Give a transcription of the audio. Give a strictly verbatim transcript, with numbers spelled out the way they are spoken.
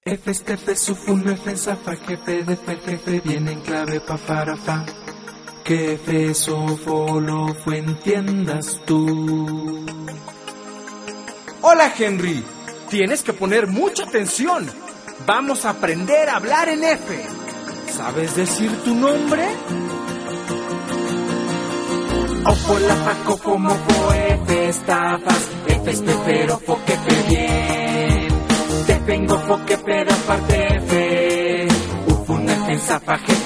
F, estefe, sufun, F, zafa, jefe, defe, jefe, viene en clave pa, para, fa. Que F, sofo, lo, fue, entiendas tú. Hola, Henry. Tienes que poner mucha atención. Vamos a aprender a hablar en F. ¿Sabes decir tu nombre? Ofo, la, fa, cofo, mofo, F, estafas, F, estefero, fo, que fe, bien. Te vengo, fo, que pero aparte F. Ufun, F, zafa, jefe,